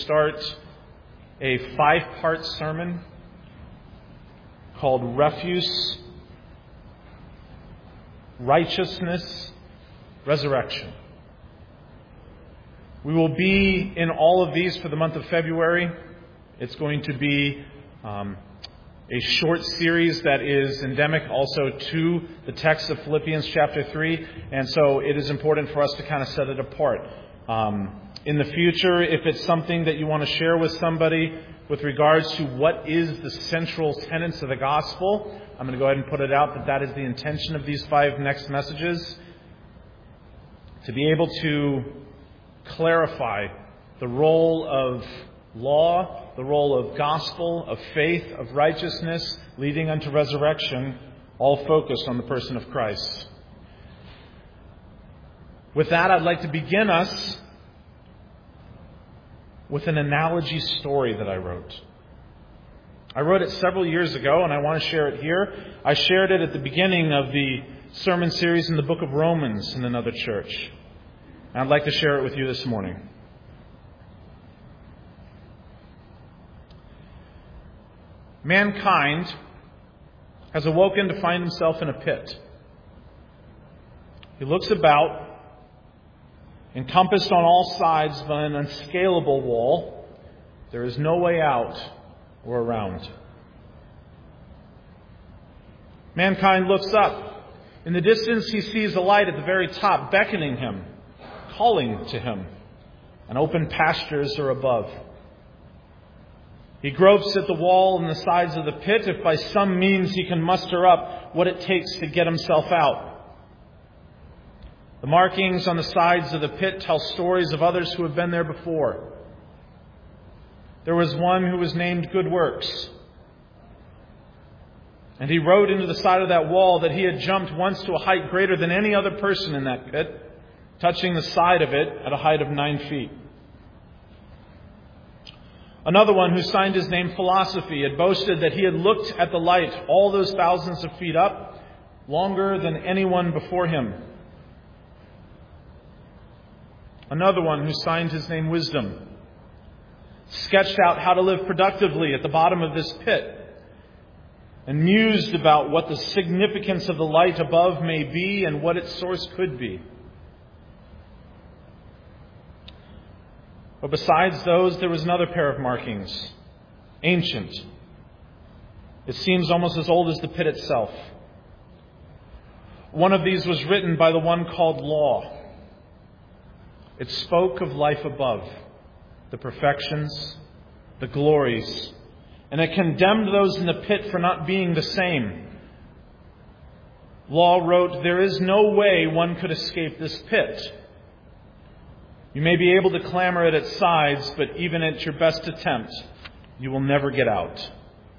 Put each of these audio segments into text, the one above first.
start a 5-part sermon called Refuse, Righteousness, Resurrection. We will be in all of these for the month of February. It's going to be a short series that is endemic also to the text of Philippians chapter 3. And so it is important for us to kind of set it apart. In the future, if it's something that you want to share with somebody with regards to what is the central tenets of the gospel, I'm going to go ahead and put it out that is the intention of these 5 next messages. To be able to clarify the role of law, the role of gospel, of faith, of righteousness, leading unto resurrection, all focused on the person of Christ. With that, I'd like to begin us with an analogy story that I wrote. I wrote it several years ago, and I want to share it here. I shared it at the beginning of the sermon series in the book of Romans in another church. And I'd like to share it with you this morning. Mankind has awoken to find himself in a pit. He looks about, encompassed on all sides by an unscalable wall. There is no way out or around. Mankind looks up. In the distance, he sees a light at the very top, beckoning him, calling to him, and open pastures are above. He gropes at the wall and the sides of the pit, if by some means he can muster up what it takes to get himself out. The markings on the sides of the pit tell stories of others who have been there before. There was one who was named Good Works. And he wrote into the side of that wall that he had jumped once to a height greater than any other person in that pit, touching the side of it at a height of 9 feet. Another one who signed his name Philosophy had boasted that he had looked at the light all those thousands of feet up, longer than anyone before him. Another one who signed his name Wisdom sketched out how to live productively at the bottom of this pit and mused about what the significance of the light above may be and what its source could be. But besides those, there was another pair of markings, ancient. It seems almost as old as the pit itself. One of these was written by the one called Law. It spoke of life above, the perfections, the glories, and it condemned those in the pit for not being the same. Law wrote, "There is no way one could escape this pit. You may be able to clamber at its sides, but even at your best attempt, you will never get out."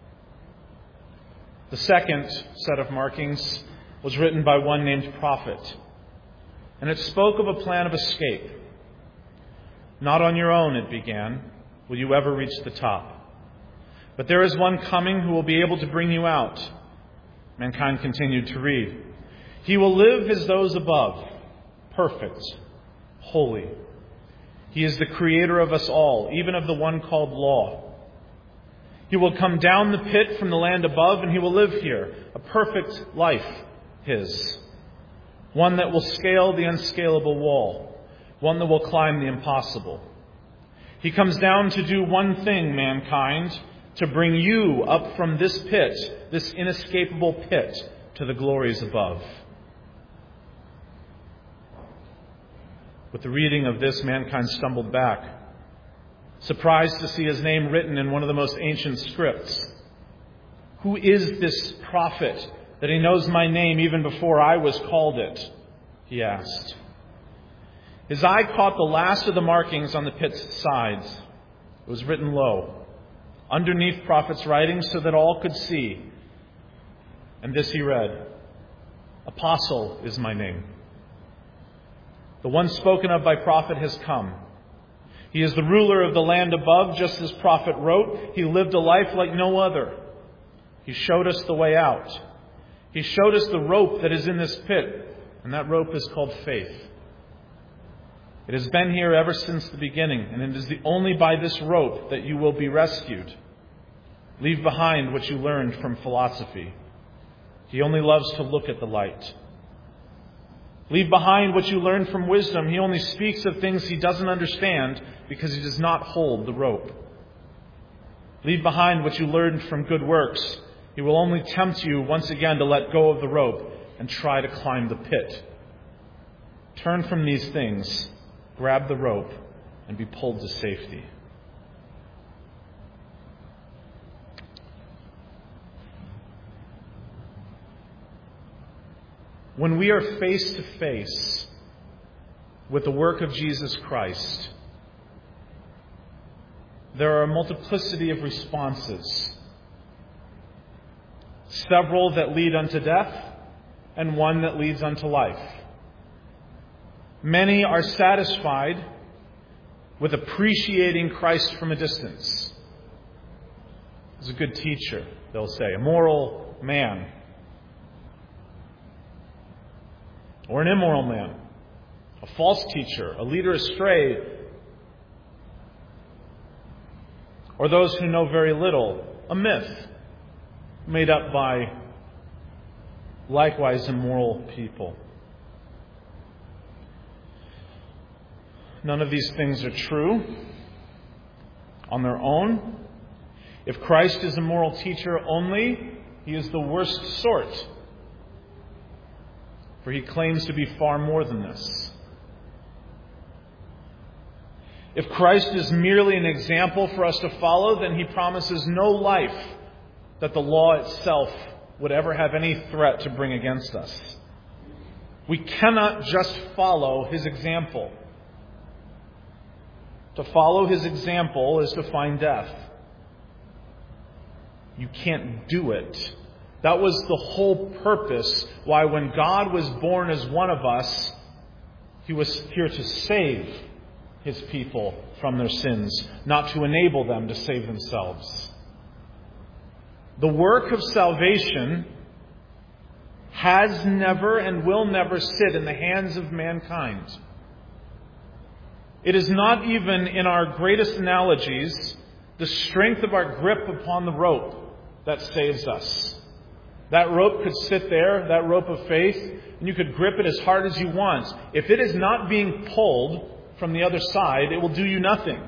The second set of markings was written by one named Prophet, and it spoke of a plan of escape. "Not on your own," it began, "will you ever reach the top. But there is one coming who will be able to bring you out." Mankind continued to read. "He will live as those above, perfect, holy. He is the creator of us all, even of the one called Law. He will come down the pit from the land above, and he will live here, a perfect life his. One that will scale the unscalable wall, one that will climb the impossible. He comes down to do one thing, mankind, to bring you up from this pit, this inescapable pit, to the glories above." With the reading of this, mankind stumbled back, surprised to see his name written in one of the most ancient scripts. "Who is this prophet that he knows my name even before I was called it?" he asked. His eye caught the last of the markings on the pit's sides. It was written low, underneath Prophet's writing so that all could see. And this he read, "Apostle is my name. The one spoken of by Prophet has come. He is the ruler of the land above, just as Prophet wrote. He lived a life like no other. He showed us the way out. He showed us the rope that is in this pit, and that rope is called faith. It has been here ever since the beginning, and it is only by this rope that you will be rescued. Leave behind what you learned from philosophy. He only loves to look at the light. Leave behind what you learned from wisdom. He only speaks of things he doesn't understand because he does not hold the rope. Leave behind what you learned from good works. He will only tempt you once again to let go of the rope and try to climb the pit. Turn from these things, grab the rope, and be pulled to safety. When we are face to face with the work of Jesus Christ, there are a multiplicity of responses. Several that lead unto death, and one that leads unto life. Many are satisfied with appreciating Christ from a distance. He's a good teacher, they'll say, a moral man. Or an immoral man, a false teacher, a leader astray, or those who know very little, a myth made up by likewise immoral people. None of these things are true on their own. If Christ is a moral teacher only, he is the worst sort. For he claims to be far more than this. If Christ is merely an example for us to follow, then he promises no life that the law itself would ever have any threat to bring against us. We cannot just follow his example. To follow his example is to find death. You can't do it. That was the whole purpose why when God was born as one of us, he was here to save his people from their sins, not to enable them to save themselves. The work of salvation has never and will never sit in the hands of mankind. It is not even in our greatest analogies the strength of our grip upon the rope that saves us. That rope could sit there, that rope of faith, and you could grip it as hard as you want. If it is not being pulled from the other side, it will do you nothing.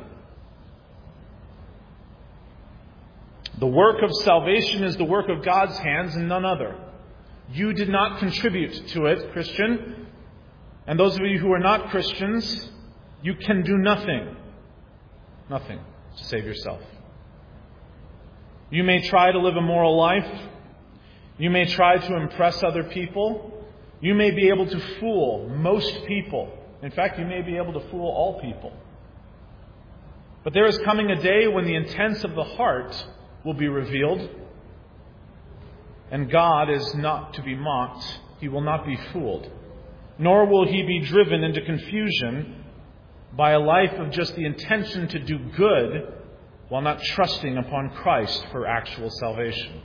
The work of salvation is the work of God's hands and none other. You did not contribute to it, Christian. And those of you who are not Christians, you can do nothing. Nothing to save yourself. You may try to live a moral life. You may try to impress other people. You may be able to fool most people. In fact, you may be able to fool all people. But there is coming a day when the intents of the heart will be revealed. And God is not to be mocked. He will not be fooled. Nor will he be driven into confusion by a life of just the intention to do good while not trusting upon Christ for actual salvation.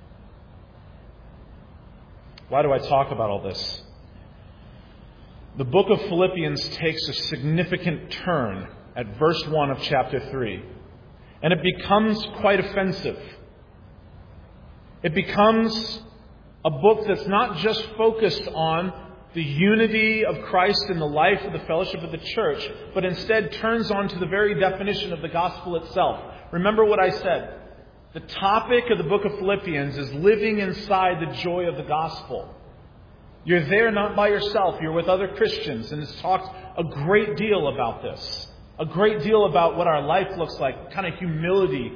Why do I talk about all this? The book of Philippians takes a significant turn at verse 1 of chapter 3. And it becomes quite offensive. It becomes a book that's not just focused on the unity of Christ in the life of the fellowship of the church, but instead turns on to the very definition of the gospel itself. Remember what I said. The topic of the book of Philippians is living inside the joy of the gospel. You're there not by yourself. You're with other Christians. And it's talked a great deal about this. A great deal about what our life looks like. What kind of humility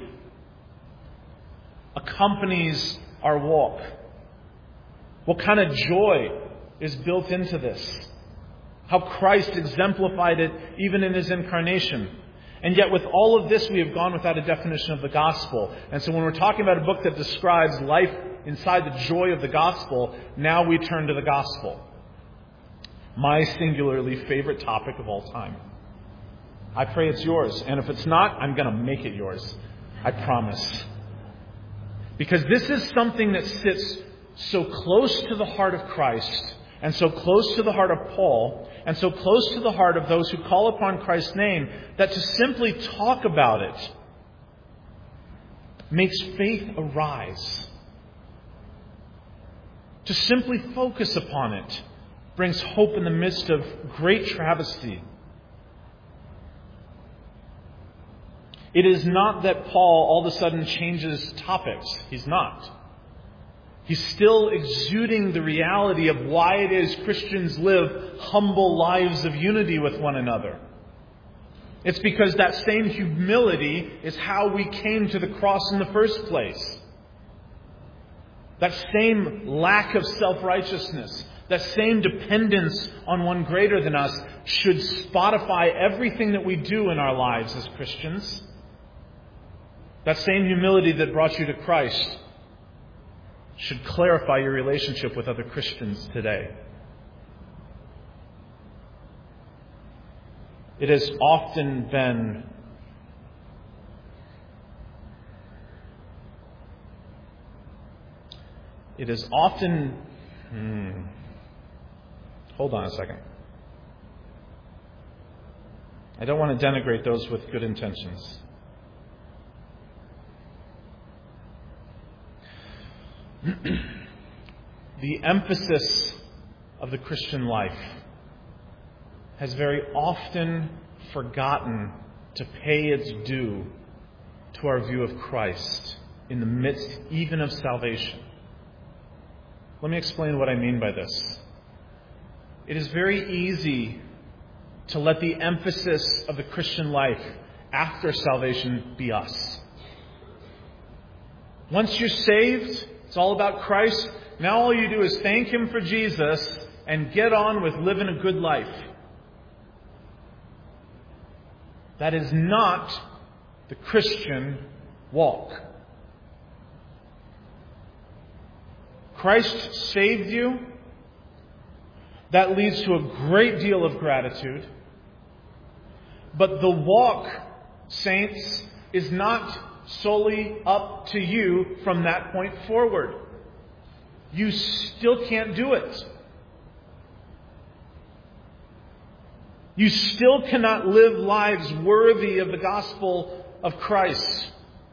accompanies our walk. What kind of joy is built into this. How Christ exemplified it even in his incarnation. And yet with all of this, we have gone without a definition of the gospel. And so when we're talking about a book that describes life inside the joy of the gospel, now we turn to the gospel. My singularly favorite topic of all time. I pray it's yours. And if it's not, I'm going to make it yours. I promise. Because this is something that sits so close to the heart of Christ and so close to the heart of Paul, and so close to the heart of those who call upon Christ's name, that to simply talk about it makes faith arise. To simply focus upon it brings hope in the midst of great travesty. It is not that Paul all of a sudden changes topics. He's not. He's still exuding the reality of why it is Christians live humble lives of unity with one another. It's because that same humility is how we came to the cross in the first place. That same lack of self-righteousness, that same dependence on one greater than us should spotify everything that we do in our lives as Christians. That same humility that brought you to Christ should clarify your relationship with other Christians today. It has often been hold on a second. I don't want to denigrate those with good intentions. The emphasis of the Christian life has very often forgotten to pay its due to our view of Christ in the midst even of salvation. Let me explain what I mean by this. It is very easy to let the emphasis of the Christian life after salvation be us. Once you're saved, it's all about Christ. Now all you do is thank Him for Jesus and get on with living a good life. That is not the Christian walk. Christ saved you. That leads to a great deal of gratitude. But the walk, saints, is not solely up to you from that point forward. You still can't do it. You still cannot live lives worthy of the gospel of Christ.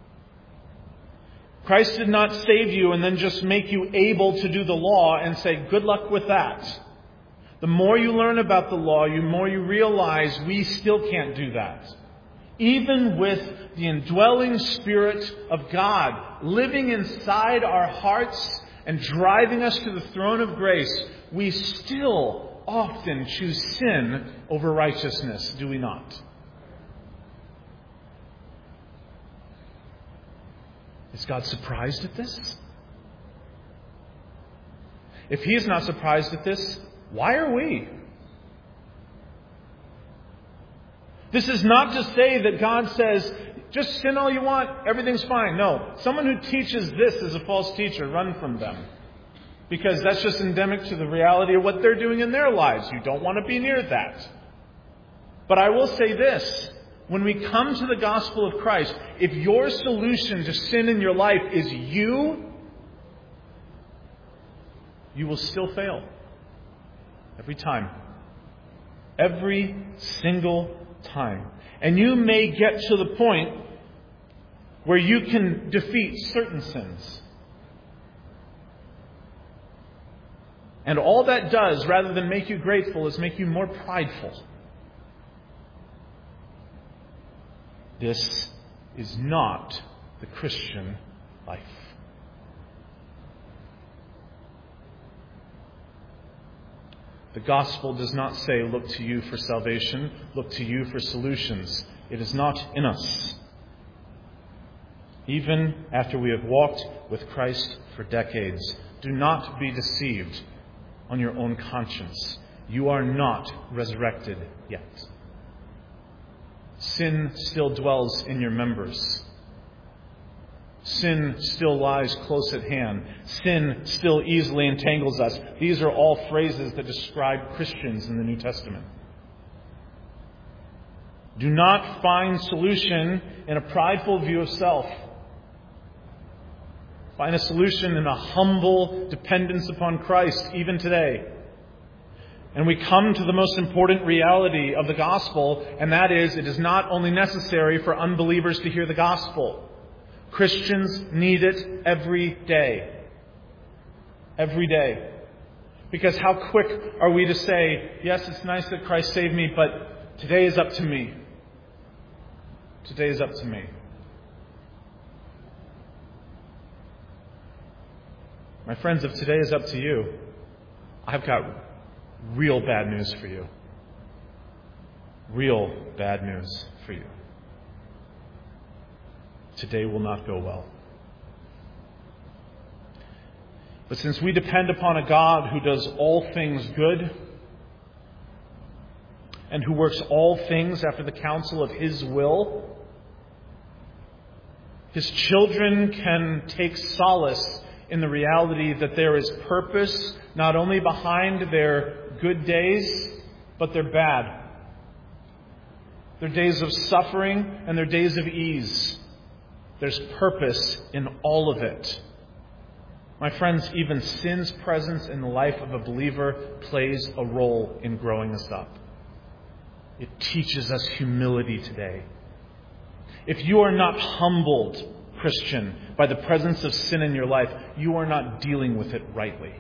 Christ did not save you and then just make you able to do the law and say, good luck with that. The more you learn about the law, the more you realize we still can't do that. Even with the indwelling Spirit of God living inside our hearts and driving us to the throne of grace, we still often choose sin over righteousness, do we not? Is God surprised at this? If He is not surprised at this, why are we? This is not to say that God says, just sin all you want, everything's fine. No. Someone who teaches this is a false teacher. Run from them. Because that's just endemic to the reality of what they're doing in their lives. You don't want to be near that. But I will say this. When we come to the gospel of Christ, if your solution to sin in your life is you will still fail. Every time. Every single time. And you may get to the point where you can defeat certain sins. And all that does, rather than make you grateful, is make you more prideful. This is not the Christian life. The gospel does not say, look to you for salvation, look to you for solutions. It is not in us. Even after we have walked with Christ for decades, do not be deceived on your own conscience. You are not resurrected yet. Sin still dwells in your members. Sin still lies close at hand. Sin still easily entangles us. These are all phrases that describe Christians in the New Testament. Do not find solution in a prideful view of self. Find a solution in a humble dependence upon Christ, even today. And we come to the most important reality of the gospel, and that is, it is not only necessary for unbelievers to hear the gospel. Christians need it every day. Every day. Because how quick are we to say, yes, it's nice that Christ saved me, but today is up to me. Today is up to me. My friends, if today is up to you, I've got real bad news for you. Real bad news for you. Today will not go well. But since we depend upon a God who does all things good and who works all things after the counsel of His will, His children can take solace in the reality that there is purpose not only behind their good days, but their bad. Their days of suffering and their days of ease. There's purpose in all of it. My friends, even sin's presence in the life of a believer plays a role in growing us up. It teaches us humility today. If you are not humbled, Christian, by the presence of sin in your life, you are not dealing with it rightly.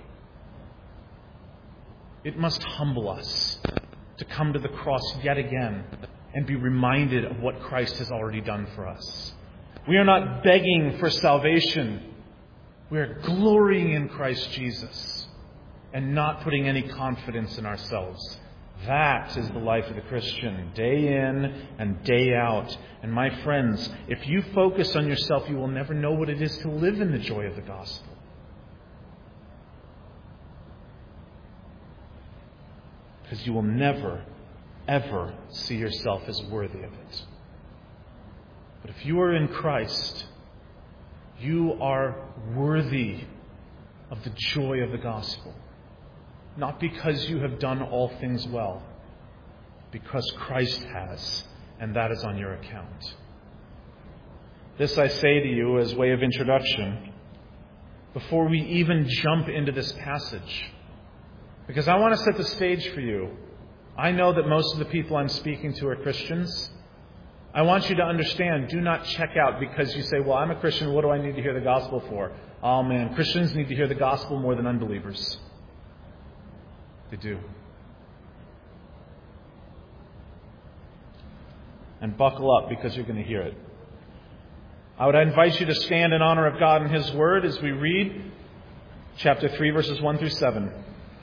It must humble us to come to the cross yet again and be reminded of what Christ has already done for us. We are not begging for salvation. We are glorying in Christ Jesus and not putting any confidence in ourselves. That is the life of the Christian, day in and day out. And my friends, if you focus on yourself, you will never know what it is to live in the joy of the gospel. Because you will never, ever see yourself as worthy of it. But if you are in Christ, you are worthy of the joy of the gospel. Not because you have done all things well, because Christ has, and that is on your account. This I say to you as way of introduction, before we even jump into this passage, because I want to set the stage for you. I know that most of the people I'm speaking to are Christians. I want you to understand, do not check out because you say, well, I'm a Christian, what do I need to hear the gospel for? Oh man, Christians need to hear the gospel more than unbelievers. They do. And buckle up because you're going to hear it. I would invite you to stand in honor of God and His Word as we read chapter 3, verses 1 through 7.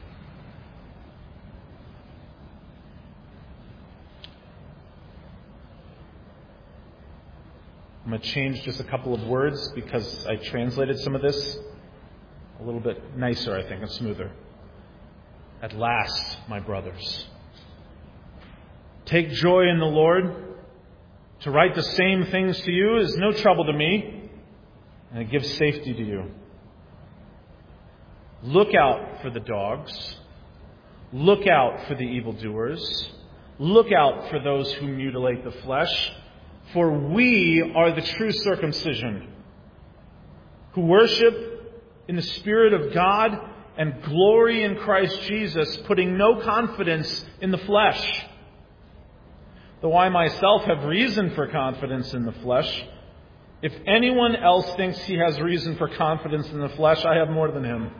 I'm going to change just a couple of words because I translated some of this a little bit nicer, I think, and smoother. At last, my brothers, take joy in the Lord. To write the same things to you is no trouble to me, and it gives safety to you. Look out for the dogs. Look out for the evildoers. Look out for those who mutilate the flesh. For we are the true circumcision, who worship in the Spirit of God and glory in Christ Jesus, putting no confidence in the flesh. Though I myself have reason for confidence in the flesh, if anyone else thinks he has reason for confidence in the flesh, I have more than him.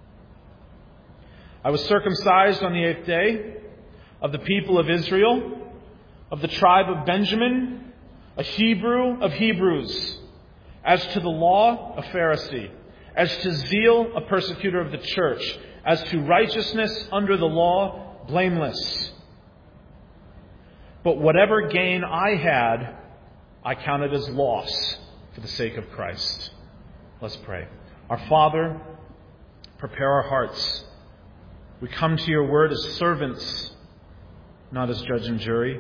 I was circumcised on the 8th day, of the people of Israel, of the tribe of Benjamin, a Hebrew of Hebrews, as to the law, a Pharisee, as to zeal, a persecutor of the church, as to righteousness under the law, blameless. But whatever gain I had, I counted as loss for the sake of Christ. Let's pray. Our Father, prepare our hearts. We come to your word as servants, not as judge and jury.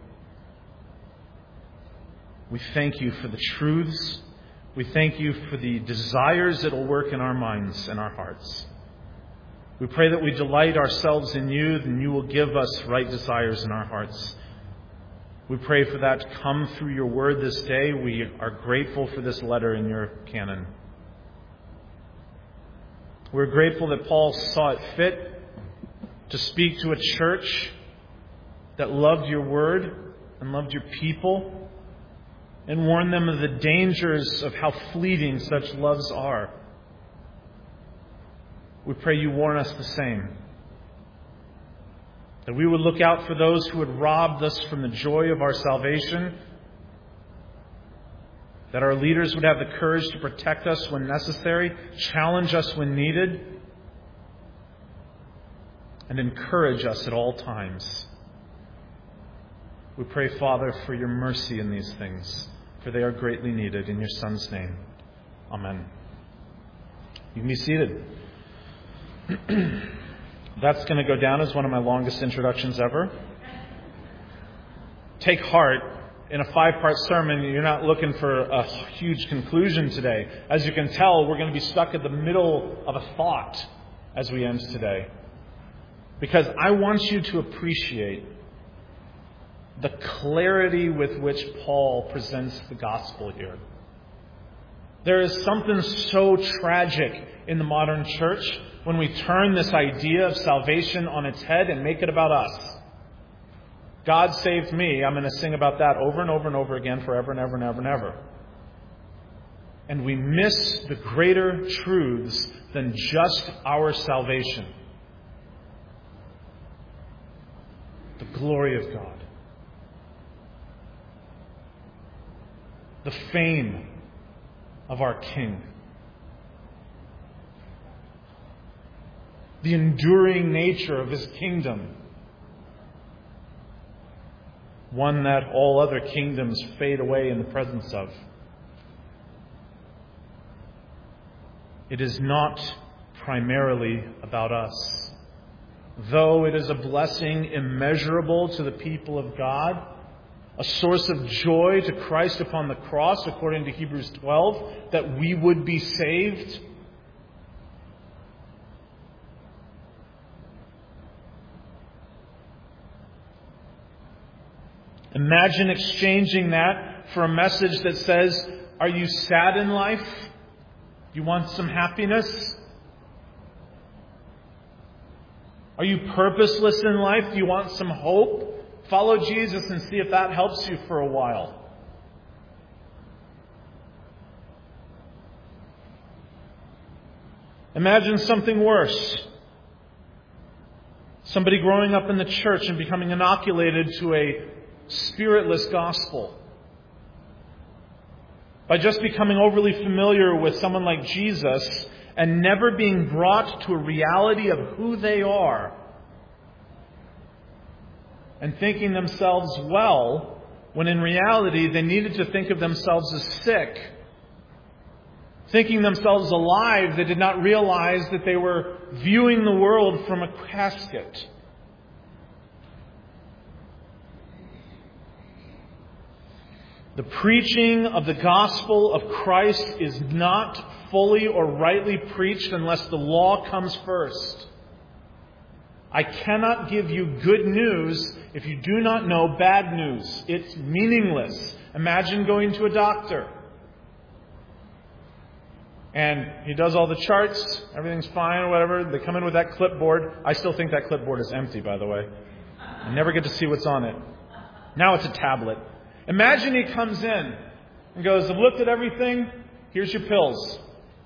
We thank you for the truths. We thank you for the desires that will work in our minds and our hearts. We pray that we delight ourselves in you, and you will give us right desires in our hearts. We pray for that to come through your word this day. We are grateful for this letter in your canon. We're grateful that Paul saw it fit to speak to a church that loved your word and loved your people, and warn them of the dangers of how fleeting such loves are. We pray you warn us the same. That we would look out for those who had robbed us from the joy of our salvation. That our leaders would have the courage to protect us when necessary, challenge us when needed, and encourage us at all times. We pray, Father, for your mercy in these things, for they are greatly needed. In your Son's name, amen. You can be seated. That's going to go down as one of my longest introductions ever. Take heart. In a 5-part sermon, you're not looking for a huge conclusion today. As you can tell, we're going to be stuck at the middle of a thought as we end today. Because I want you to appreciate the clarity with which Paul presents the gospel here. There is something so tragic in the modern church when we turn this idea of salvation on its head and make it about us. God saved me. I'm going to sing about that over and over and over again forever and ever and ever and ever. And we miss the greater truths than just our salvation. The glory of God. The fame of our King. The enduring nature of His kingdom. One that all other kingdoms fade away in the presence of. It is not primarily about us. Though it is a blessing immeasurable to the people of God, a source of joy to Christ upon the cross, according to Hebrews 12, that we would be saved. Imagine exchanging that for a message that says, are you sad in life? You want some happiness? Are you purposeless in life? Do you want some hope? Follow Jesus and see if that helps you for a while. Imagine something worse. Somebody growing up in the church and becoming inoculated to a spiritless gospel. By just becoming overly familiar with someone like Jesus and never being brought to a reality of who they are. And thinking themselves well, when in reality they needed to think of themselves as sick. Thinking themselves alive, they did not realize that they were viewing the world from a casket. The preaching of the gospel of Christ is not fully or rightly preached unless the law comes first. I cannot give you good news if you do not know bad news. It's meaningless. Imagine going to a doctor. And he does all the charts, everything's fine or whatever. They come in with that clipboard. I still think that clipboard is empty, by the way. I never get to see what's on it. Now it's a tablet. Imagine he comes in and goes, I've looked at everything. Here's your pills.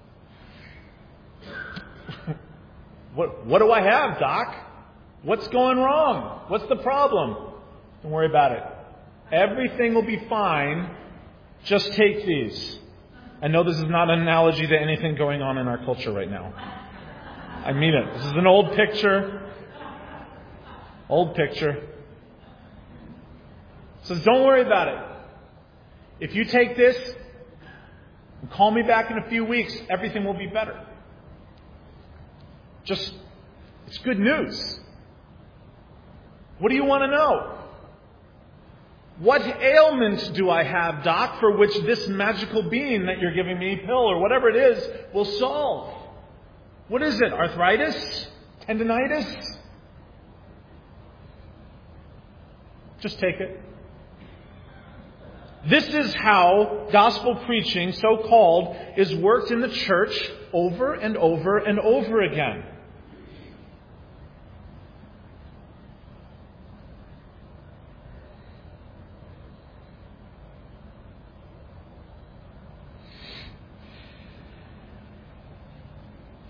What do I have, Doc? What's going wrong? What's the problem? Don't worry about it. Everything will be fine. Just take these. I know this is not an analogy to anything going on in our culture right now. I mean it. This is an old picture. Old picture. Says, don't worry about it. If you take this and call me back in a few weeks, everything will be better. It's good news. What do you want to know? What ailment do I have, Doc, for which this magical bean that you're giving me, pill or whatever it is, will solve? What is it? Arthritis? Tendinitis? Just take it. This is how gospel preaching, so-called, is worked in the church over and over and over again.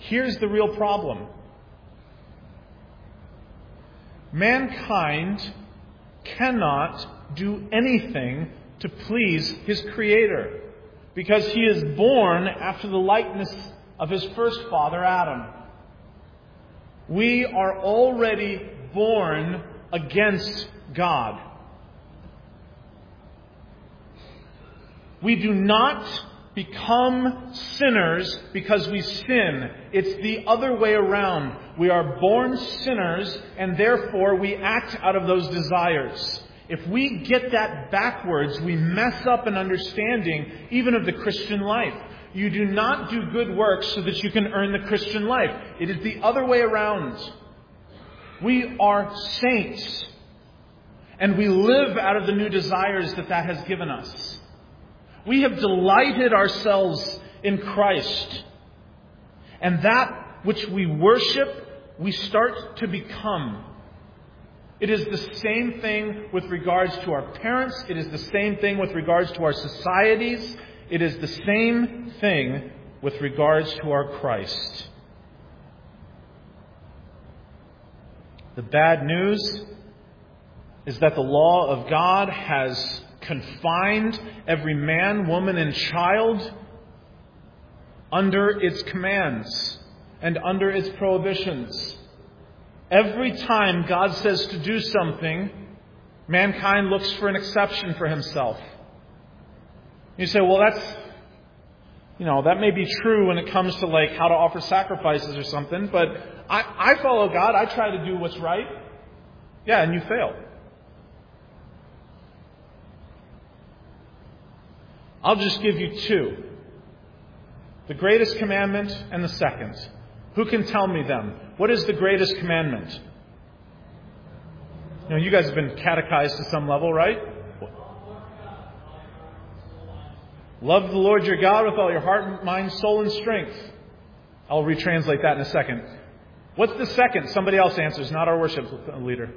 here's the real problem. Mankind cannot do anything to please his Creator, because he is born after the likeness of his first father, Adam. We are already born against God. We do not become sinners because we sin. It's the other way around. We are born sinners, and therefore we act out of those desires. If we get that backwards, we mess up an understanding even of the Christian life. You do not do good works so that you can earn the Christian life. It is the other way around. We are saints, and we live out of the new desires that has given us. We have delighted ourselves in Christ. And that which we worship, we start to become. It is the same thing with regards to our parents. It is the same thing with regards to our societies. It is the same thing with regards to our Christ. The bad news is that the law of God has confined every man, woman, and child under its commands and under its prohibitions. Every time God says to do something, mankind looks for an exception for himself. You say, well, that may be true when it comes to how to offer sacrifices or something, but I follow God. I try to do what's right. Yeah, and you fail. I'll just give you two. The greatest commandment and the second. Who can tell me them? What is the greatest commandment? You guys have been catechized to some level, right? Love the Lord your God with all your heart, mind, soul, and strength. I'll retranslate that in a second. What's the second? Somebody else answers, not our worship leader.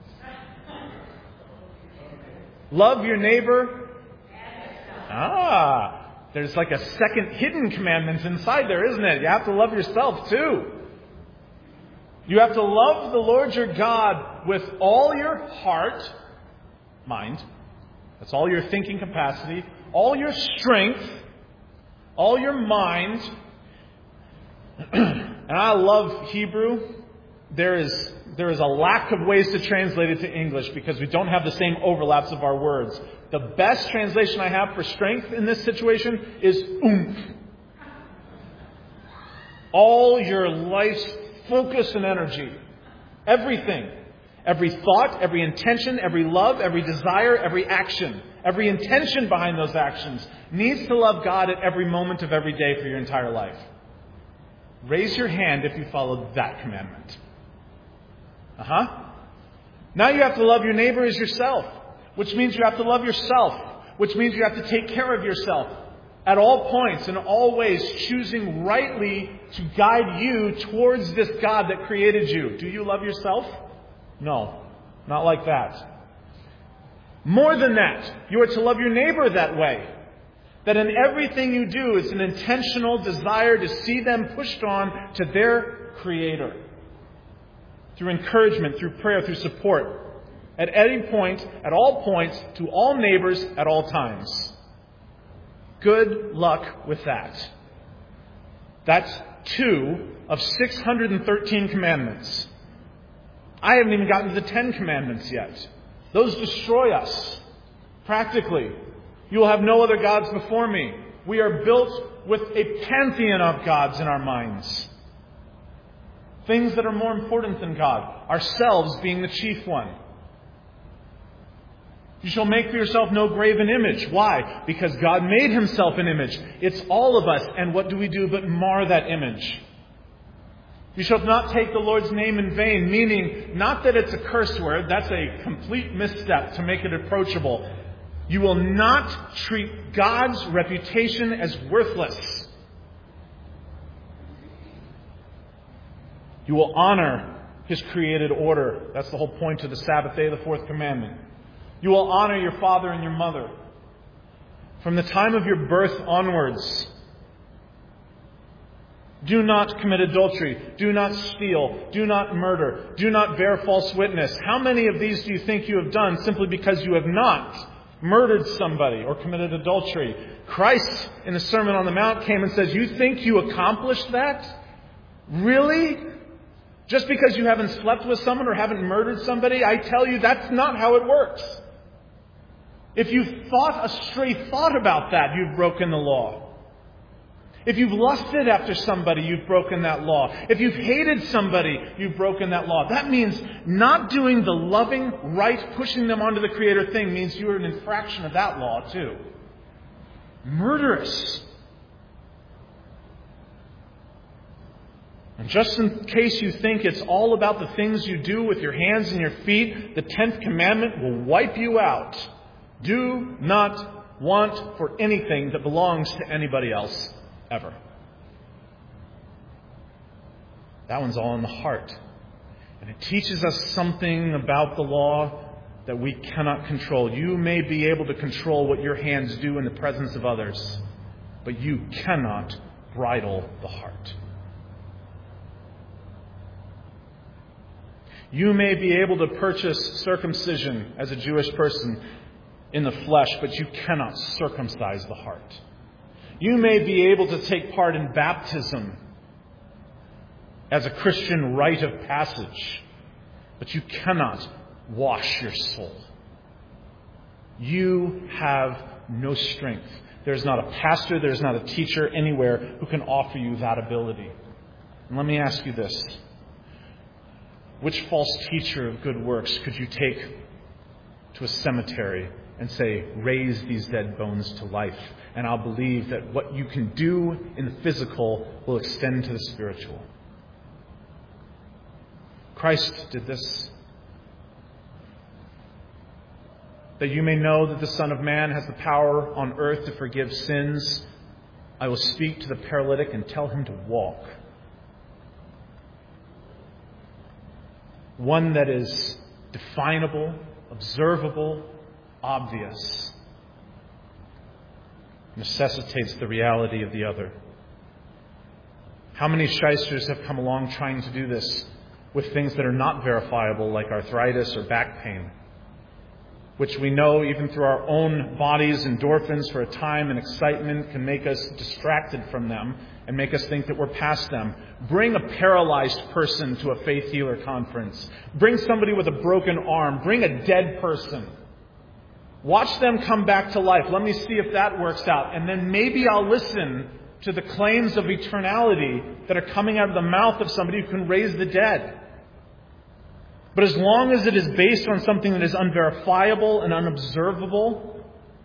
Love your neighbor. There's a second hidden commandment inside there, isn't it? You have to love yourself too. You have to love the Lord your God with all your heart, mind. That's all your thinking capacity, all your strength, all your mind. And I love Hebrew. There is a lack of ways to translate it to English because we don't have the same overlaps of our words. The best translation I have for strength in this situation is oomph. All your life's focus and energy. Everything. Every thought, every intention, every love, every desire, every action. Every intention behind those actions needs to love God at every moment of every day for your entire life. Raise your hand if you follow that commandment. Now you have to love your neighbor as yourself, which means you have to love yourself, which means you have to take care of yourself at all points, in all ways, choosing rightly to guide you towards this God that created you. Do you love yourself? No, not like that. More than that, you are to love your neighbor that way. That in everything you do, it's an intentional desire to see them pushed on to their Creator. Through encouragement, through prayer, through support. At any point, at all points, to all neighbors, at all times. Good luck with that. That's 2 of 613 commandments. I haven't even gotten to the 10 commandments yet. Those destroy us, practically. You will have no other gods before me. We are built with a pantheon of gods in our minds. Things that are more important than God, ourselves being the chief one. You shall make for yourself no graven image. Why? Because God made himself an image. It's all of us. And what do we do but mar that image? You shall not take the Lord's name in vain, meaning not that it's a curse word. That's a complete misstep to make it approachable. You will not treat God's reputation as worthless. You will honor his created order. That's the whole point of the Sabbath day, the 4th commandment. You will honor your father and your mother. From the time of your birth onwards, Do not commit adultery. Do not steal. Do not murder. Do not bear false witness. How many of these do you think you have done simply because you have not murdered somebody or committed adultery? Christ, in the Sermon on the Mount, came and says, you think you accomplished that? Really? Just because you haven't slept with someone or haven't murdered somebody? I tell you, that's not how it works. If you've thought a stray thought about that, you've broken the law. If you've lusted after somebody, you've broken that law. If you've hated somebody, you've broken that law. That means not doing the loving, right, pushing them onto the Creator thing means you're an infraction of that law too. Murderous. And just in case you think it's all about the things you do with your hands and your feet, the 10th commandment will wipe you out. Do not want for anything that belongs to anybody else. Ever. That one's all in the heart. And it teaches us something about the law that we cannot control. You may be able to control what your hands do in the presence of others, but you cannot bridle the heart. You may be able to purchase circumcision as a Jewish person in the flesh, but you cannot circumcise the heart. You may be able to take part in baptism as a Christian rite of passage, but you cannot wash your soul. You have no strength. There's not a pastor, there's not a teacher anywhere who can offer you that ability. And let me ask you this. Which false teacher of good works could you take to a cemetery and say, raise these dead bones to life? And I'll believe that what you can do in the physical will extend to the spiritual. Christ did this. That you may know that the Son of Man has the power on earth to forgive sins, I will speak to the paralytic and tell him to walk. One that is definable, observable, obvious, necessitates the reality of the other. How many shysters have come along trying to do this with things that are not verifiable, like arthritis or back pain, which we know even through our own bodies, endorphins for a time and excitement can make us distracted from them and make us think that we're past them. Bring a paralyzed person to a faith healer conference. Bring somebody with a broken arm. Bring a dead person. Watch them come back to life. Let me see if that works out. And then maybe I'll listen to the claims of eternality that are coming out of the mouth of somebody who can raise the dead. But as long as it is based on something that is unverifiable and unobservable,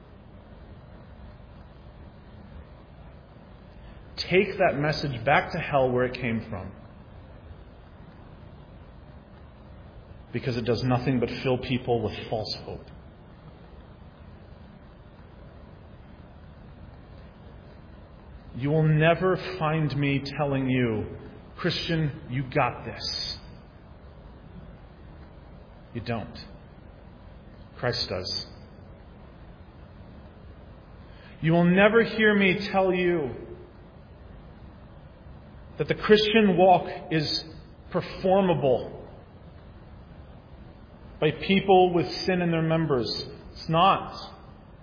take that message back to hell where it came from. Because it does nothing but fill people with false hope. You will never find me telling you, Christian, you got this. You don't. Christ does. You will never hear me tell you that the Christian walk is performable by people with sin in their members. It's not.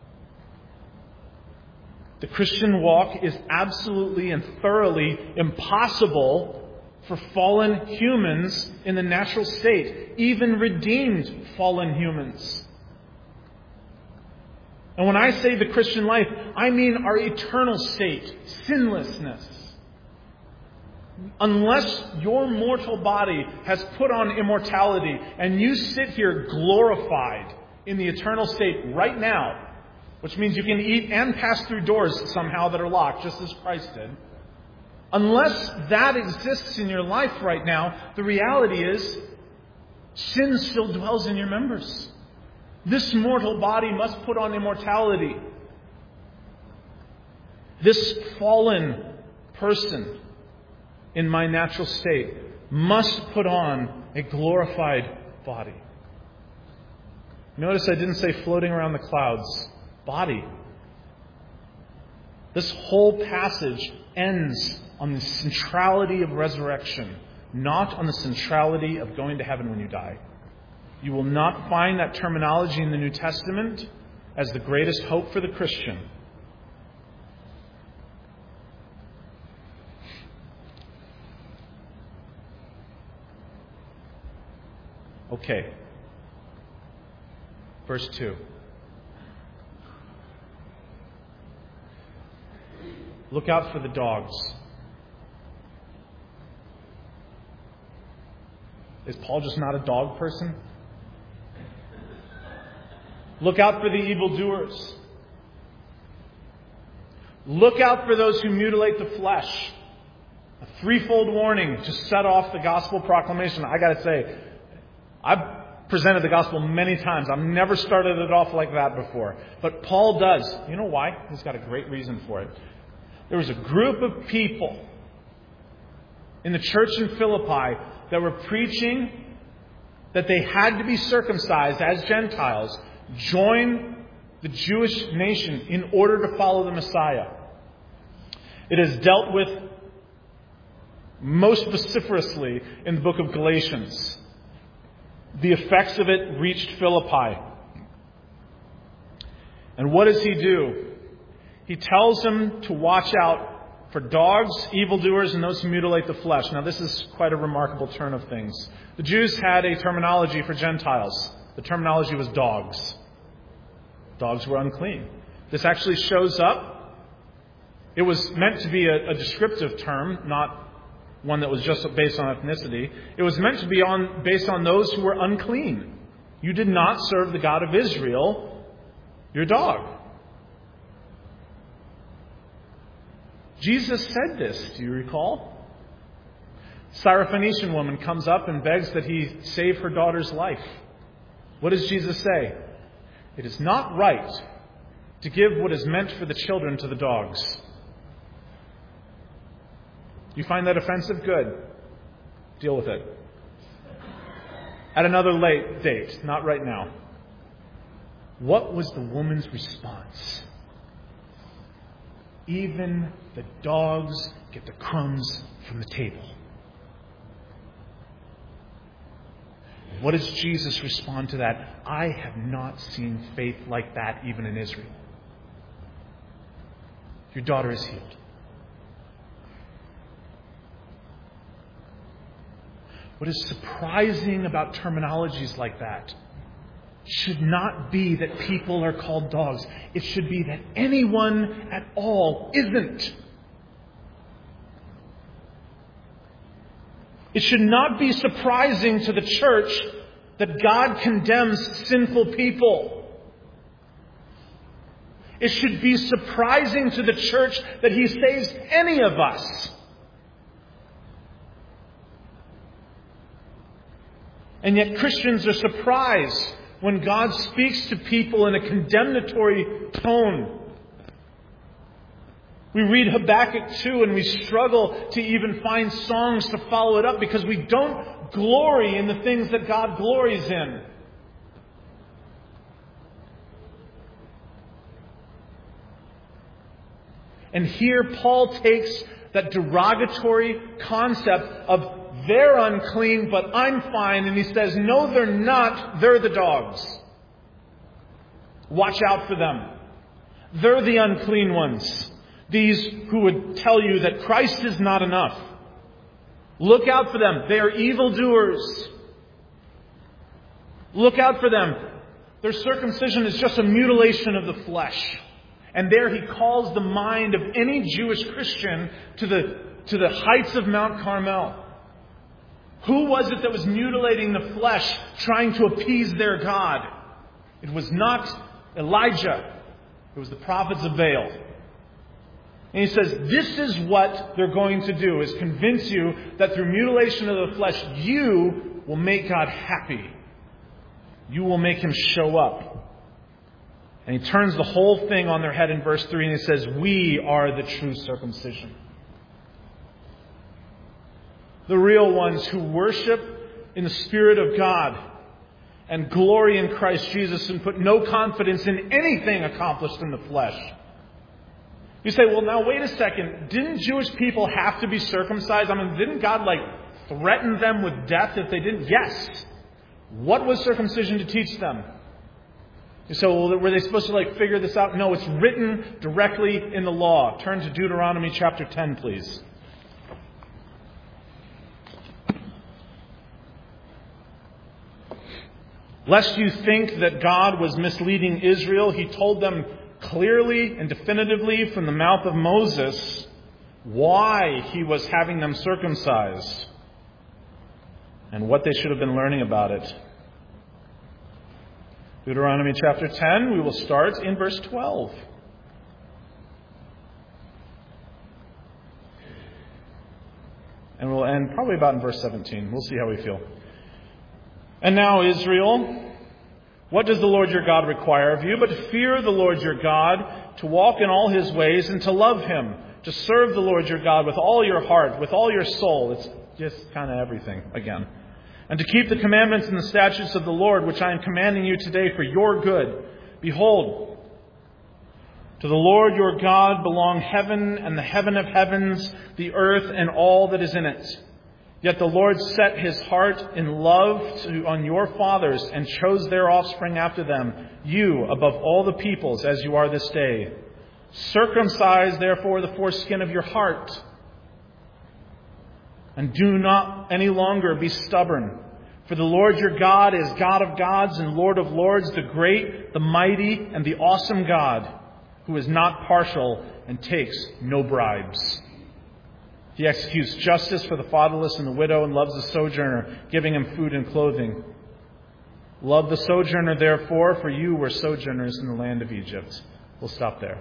The Christian walk is absolutely and thoroughly impossible for fallen humans in the natural state, even redeemed fallen humans. And when I say the Christian life, I mean our eternal state, sinlessness. Unless your mortal body has put on immortality and you sit here glorified in the eternal state right now, which means you can eat and pass through doors somehow that are locked, just as Christ did. Unless that exists in your life right now, the reality is sin still dwells in your members. This mortal body must put on immortality. This fallen person in my natural state must put on a glorified body. Notice I didn't say floating around the clouds. Body. This whole passage ends on the centrality of resurrection, not on the centrality of going to heaven when you die. You will not find that terminology in the New Testament as the greatest hope for the Christian. Okay. Verse 2. Look out for the dogs. Is Paul just not a dog person? Look out for the evildoers. Look out for those who mutilate the flesh. A threefold warning to set off the gospel proclamation. I got to say, I've presented the gospel many times. I've never started it off like that before. But Paul does. You know why? He's got a great reason for it. There was a group of people in the church in Philippi that were preaching that they had to be circumcised as Gentiles, join the Jewish nation in order to follow the Messiah. It is dealt with most vociferously in the book of Galatians. The effects of it reached Philippi. And what does he do? He tells them to watch out for dogs, evildoers, and those who mutilate the flesh. Now, this is quite a remarkable turn of things. The Jews had a terminology for Gentiles. The terminology was dogs. Dogs were unclean. This actually shows up. It was meant to be a descriptive term, not one that was just based on ethnicity. It was meant to be based on those who were unclean. You did not serve the God of Israel, your dog. Jesus said this, do you recall? Syrophoenician woman comes up and begs that he save her daughter's life. What does Jesus say? It is not right to give what is meant for the children to the dogs. You find that offensive? Good. Deal with it. At another late date, not right now. What was the woman's response? Even the dogs get the crumbs from the table. What does Jesus respond to that? I have not seen faith like that even in Israel. Your daughter is healed. What is surprising about terminologies like that should not be that people are called dogs. It should be that anyone at all isn't. It should not be surprising to the church that God condemns sinful people. It should be surprising to the church that He saves any of us. And yet Christians are surprised when God speaks to people in a condemnatory tone. We read Habakkuk 2 and we struggle to even find songs to follow it up because we don't glory in the things that God glories in. And here Paul takes that derogatory concept of they're unclean, but I'm fine. And he says, no, they're not. They're the dogs. Watch out for them. They're the unclean ones. These who would tell you that Christ is not enough. Look out for them. They are evildoers. Look out for them. Their circumcision is just a mutilation of the flesh. And there he calls the mind of any Jewish Christian to the heights of Mount Carmel. Who was it that was mutilating the flesh, trying to appease their God? It was not Elijah. It was the prophets of Baal. And he says, this is what they're going to do, is convince you that through mutilation of the flesh, you will make God happy. You will make Him show up. And he turns the whole thing on their head in verse 3 and he says, we are the true circumcision. The real ones who worship in the Spirit of God and glory in Christ Jesus and put no confidence in anything accomplished in the flesh. You say, well, now wait a second. Didn't Jewish people have to be circumcised? I mean, didn't God threaten them with death if they didn't? Yes. What was circumcision to teach them? You say, well, were they supposed to figure this out? No, it's written directly in the law. Turn to Deuteronomy chapter 10, please. Lest you think that God was misleading Israel, He told them clearly and definitively from the mouth of Moses why He was having them circumcised and what they should have been learning about it. Deuteronomy chapter 10, we will start in verse 12. And we'll end probably about in verse 17. We'll see how we feel. And now, Israel, what does the Lord your God require of you but to fear the Lord your God, to walk in all His ways, and to love Him, to serve the Lord your God with all your heart, with all your soul. It's just kind of everything again. And to keep the commandments and the statutes of the Lord, which I am commanding you today for your good. Behold, to the Lord your God belong heaven and the heaven of heavens, the earth and all that is in it. Yet the Lord set His heart in love on your fathers and chose their offspring after them, you above all the peoples as you are this day. Circumcise therefore the foreskin of your heart, and do not any longer be stubborn. For the Lord your God is God of gods and Lord of lords, the great, the mighty, and the awesome God, who is not partial and takes no bribes. He executes justice for the fatherless and the widow and loves the sojourner, giving him food and clothing. Love the sojourner, therefore, for you were sojourners in the land of Egypt. We'll stop there.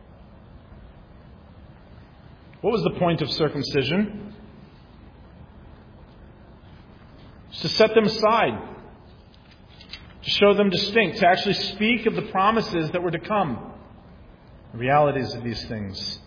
What was the point of circumcision? It's to set them aside, to show them distinct, to actually speak of the promises that were to come, the realities of these things.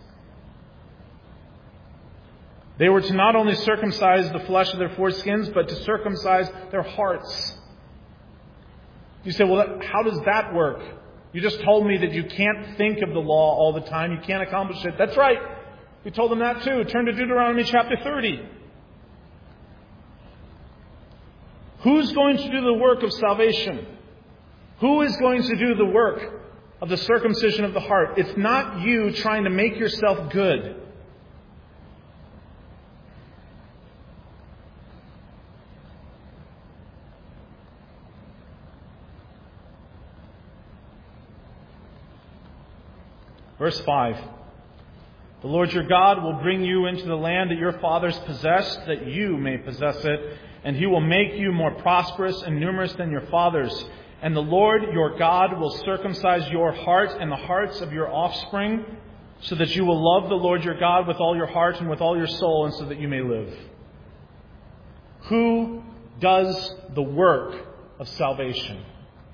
They were to not only circumcise the flesh of their foreskins, but to circumcise their hearts. You say, well, how does that work? You just told me that you can't think of the law all the time. You can't accomplish it. That's right. We told them that too. Turn to Deuteronomy chapter 30. Who's going to do the work of salvation? Who is going to do the work of the circumcision of the heart? It's not you trying to make yourself good. Verse 5. The Lord your God will bring you into the land that your fathers possessed, that you may possess it, and He will make you more prosperous and numerous than your fathers. And the Lord your God will circumcise your heart and the hearts of your offspring, so that you will love the Lord your God with all your heart and with all your soul, and so that you may live. Who does the work of salvation?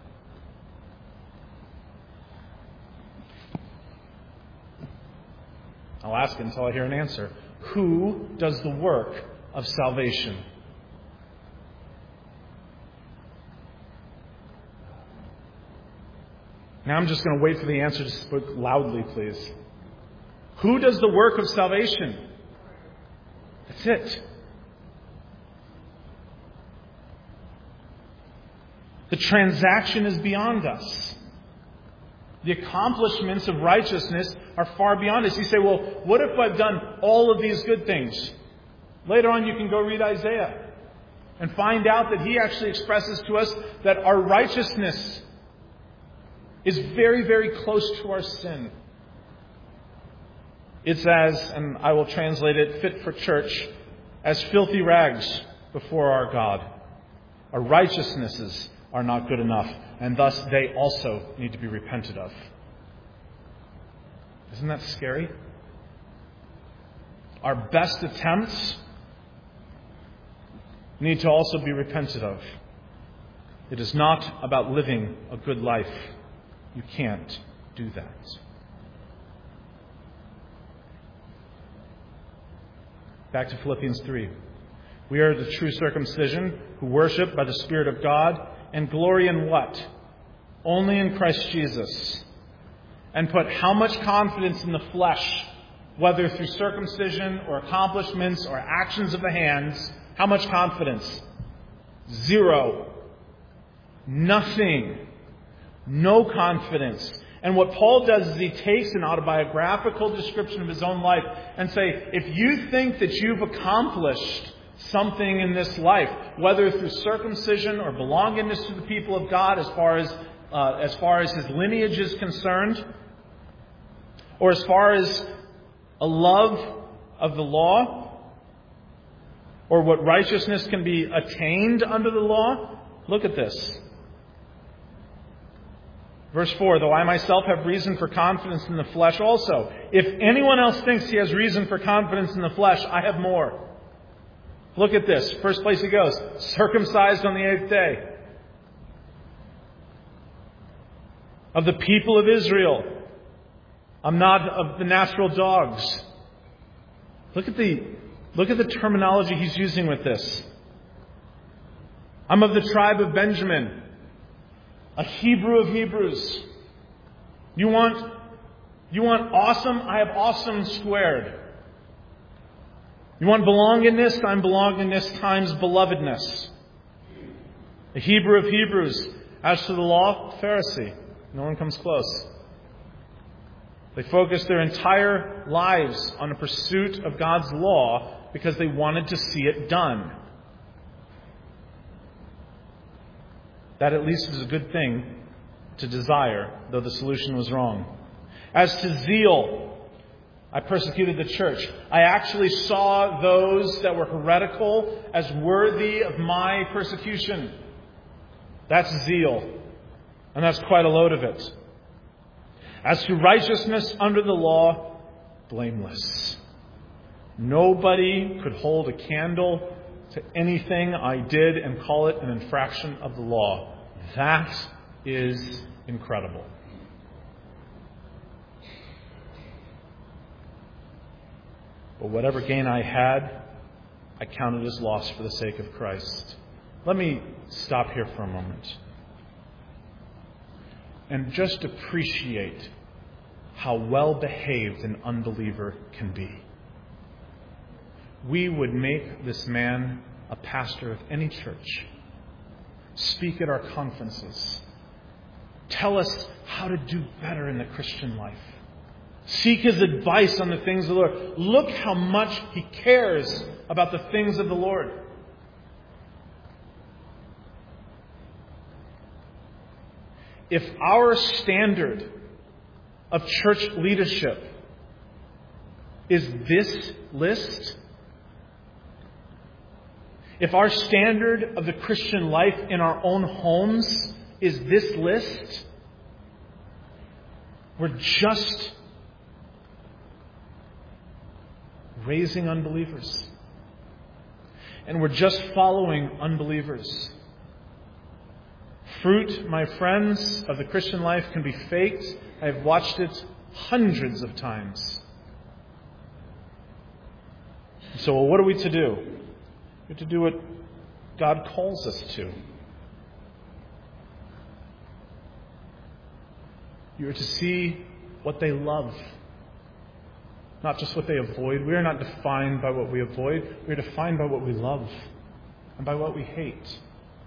I'll ask it until I hear an answer. Who does the work of salvation? Now I'm just going to wait for the answer to speak loudly, please. Who does the work of salvation? That's it. The transaction is beyond us. The accomplishments of righteousness are far beyond us. You say, well, what if I've done all of these good things? Later on, you can go read Isaiah and find out that he actually expresses to us that our righteousness is very, very close to our sin. It's as, and I will translate it fit for church, as filthy rags before our God. Our righteousnesses are not good enough, and thus they also need to be repented of. Isn't that scary? Our best attempts need to also be repented of. It is not about living a good life. You can't do that. Back to Philippians 3. We are the true circumcision who worship by the Spirit of God and glory in what? Only in Christ Jesus, and put how much confidence in the flesh, whether through circumcision or accomplishments or actions of the hands, how much confidence? 0. Nothing. No confidence. And what Paul does is he takes an autobiographical description of his own life and say, if you think that you've accomplished something in this life, whether through circumcision or belongingness to the people of God as far as his lineage is concerned, or as far as a love of the law, or what righteousness can be attained under the law, look at this. Verse 4, though I myself have reason for confidence in the flesh also. If anyone else thinks he has reason for confidence in the flesh, I have more. Look at this. First place he goes, circumcised on the 8th day. Of the people of Israel. I'm not of the natural dogs. Look at the terminology he's using with this. I'm of the tribe of Benjamin. A Hebrew of Hebrews. You want awesome? I have awesome squared. You want belongingness? I'm belongingness times belovedness. A Hebrew of Hebrews. As to the law, Pharisee. No one comes close. They focused their entire lives on the pursuit of God's law because they wanted to see it done. That at least is a good thing to desire, though the solution was wrong. As to zeal, I persecuted the church. I actually saw those that were heretical as worthy of my persecution. That's zeal. And that's quite a load of it. As to righteousness under the law, blameless. Nobody could hold a candle to anything I did and call it an infraction of the law. That is incredible. But whatever gain I had, I counted as loss for the sake of Christ. Let me stop here for a moment and just appreciate how well behaved an unbeliever can be. We would make this man a pastor of any church, speak at our conferences, tell us how to do better in the Christian life, seek his advice on the things of the Lord. Look how much he cares about the things of the Lord. If our standard of church leadership is this list, if our standard of the Christian life in our own homes is this list, we're just raising unbelievers. And we're just following unbelievers. Fruit, my friends, of the Christian life can be faked. I've watched it hundreds of times. So what are we to do? We have to do what God calls us to. You are to see what they love, not just what they avoid. We are not defined by what we avoid. We are defined by what we love and by what we hate.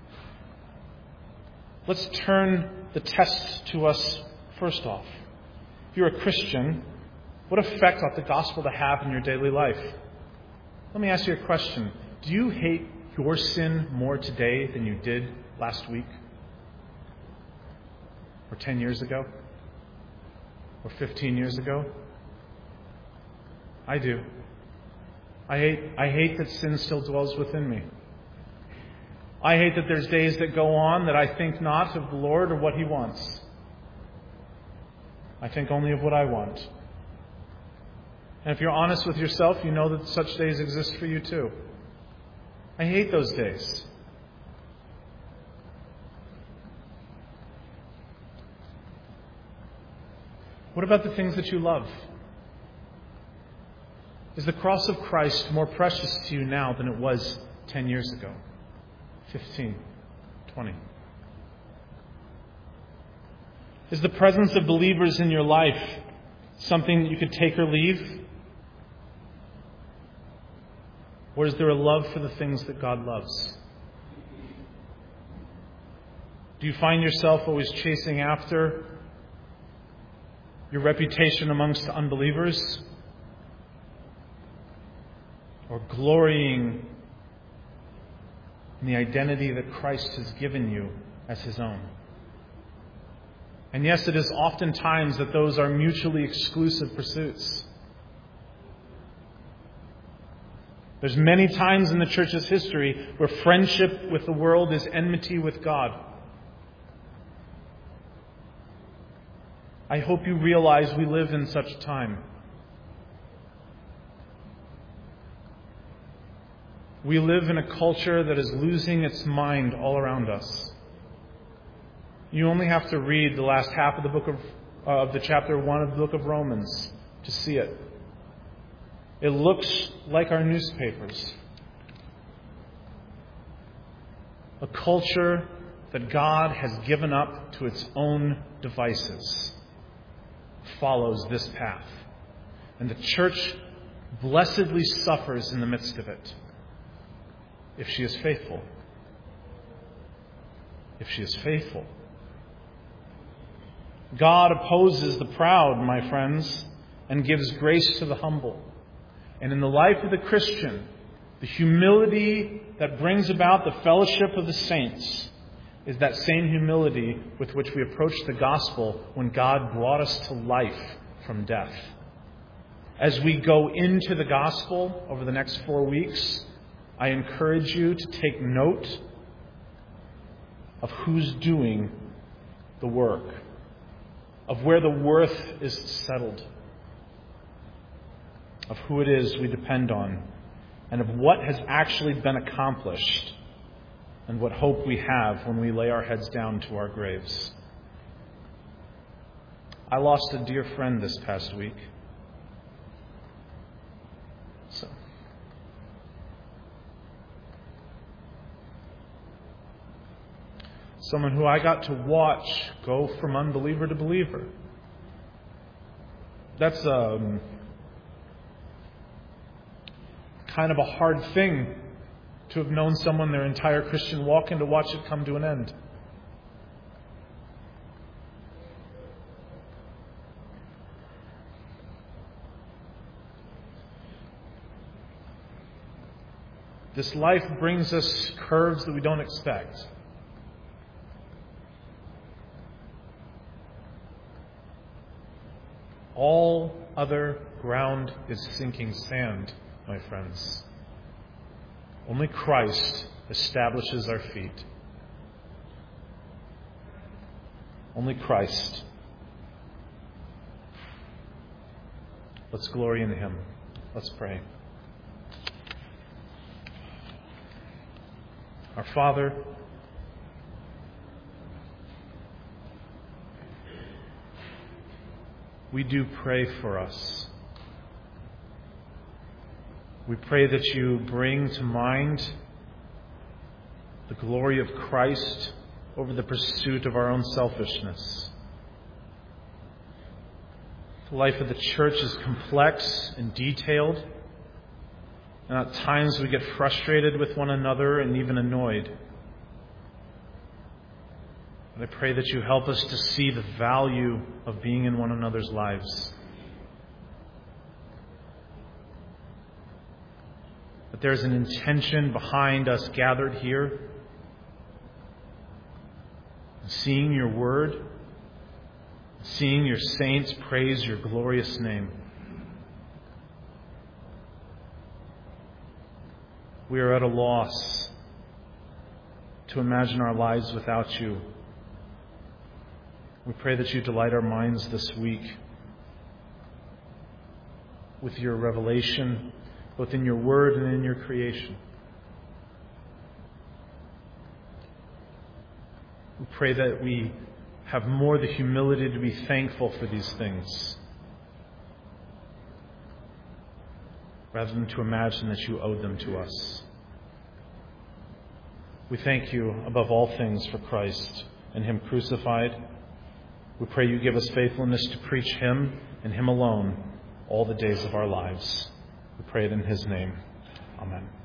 Let's turn the test to us first off. If you're a Christian, what effect ought the gospel to have in your daily life? Let me ask you a question. Do you hate your sin more today than you did last week? Or 10 years ago? Or 15 years ago? I do. I hate that sin still dwells within me. I hate that there's days that go on that I think not of the Lord or what He wants. I think only of what I want. And if you're honest with yourself, you know that such days exist for you too. I hate those days. What about the things that you love? Is the cross of Christ more precious to you now than it was 10 years ago? 15, 20. Is the presence of believers in your life something that you could take or leave? Or is there a love for the things that God loves? Do you find yourself always chasing after your reputation amongst unbelievers? Or glorying in the identity that Christ has given you as His own? And yes, it is oftentimes that those are mutually exclusive pursuits. There's many times in the church's history where friendship with the world is enmity with God. I hope you realize we live in such a time. We live in a culture that is losing its mind all around us. You only have to read the last half of the chapter 1 of the book of Romans to see it. It looks like our newspapers. A culture that God has given up to its own devices follows this path. And the church blessedly suffers in the midst of it, if she is faithful. If she is faithful. God opposes the proud, my friends, and gives grace to the humble. And in the life of the Christian, the humility that brings about the fellowship of the saints is that same humility with which we approach the gospel when God brought us to life from death. As we go into the gospel over the next 4 weeks, I encourage you to take note of who's doing the work, of where the worth is settled, of who it is we depend on, and of what has actually been accomplished, and what hope we have when we lay our heads down to our graves. I lost a dear friend this past week. Someone who I got to watch go from unbeliever to believer. That's kind of a hard thing to have known someone their entire Christian walk and to watch it come to an end. This life brings us curves that we don't expect. All other ground is sinking sand, my friends. Only Christ establishes our feet. Only Christ. Let's glory in Him. Let's pray. Our Father, we do pray for us. We pray that you bring to mind the glory of Christ over the pursuit of our own selfishness. The life of the church is complex and detailed, and at times we get frustrated with one another and even annoyed. And I pray that you help us to see the value of being in one another's lives. That there's an intention behind us gathered here, seeing your word, seeing your saints praise your glorious name. We are at a loss to imagine our lives without you. We pray that you delight our minds this week with your revelation, both in your word and in your creation. We pray that we have more the humility to be thankful for these things, rather than to imagine that you owe them to us. We thank you above all things for Christ and Him crucified. We pray you give us faithfulness to preach him and him alone all the days of our lives. We pray it in his name. Amen.